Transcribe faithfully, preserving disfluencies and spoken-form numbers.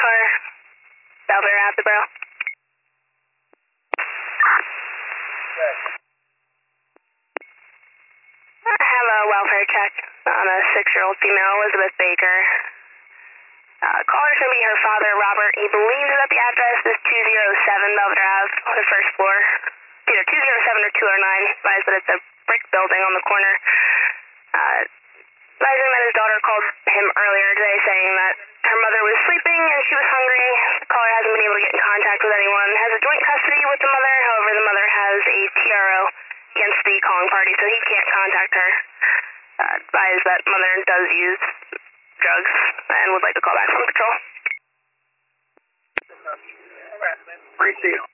car. Belvedere Attleboro. I have a welfare check on a six-year-old female, Elizabeth Baker. Uh, caller's going to be her father, Robert. He believes that the address is two oh seven Belvedere Ave on the first floor. It's either two oh seven or two oh nine. Advised that it's a brick building on the corner. Uh, advising that his daughter called him earlier today saying that her mother was sleeping and she was hungry. The caller hasn't been able to get in contact with anyone. Has a joint custody with the mother. However, the mother has a T R O against the calling party, so he can't contact her. Uh, advised that mother does use drugs and would like to call back from patrol. Great deal.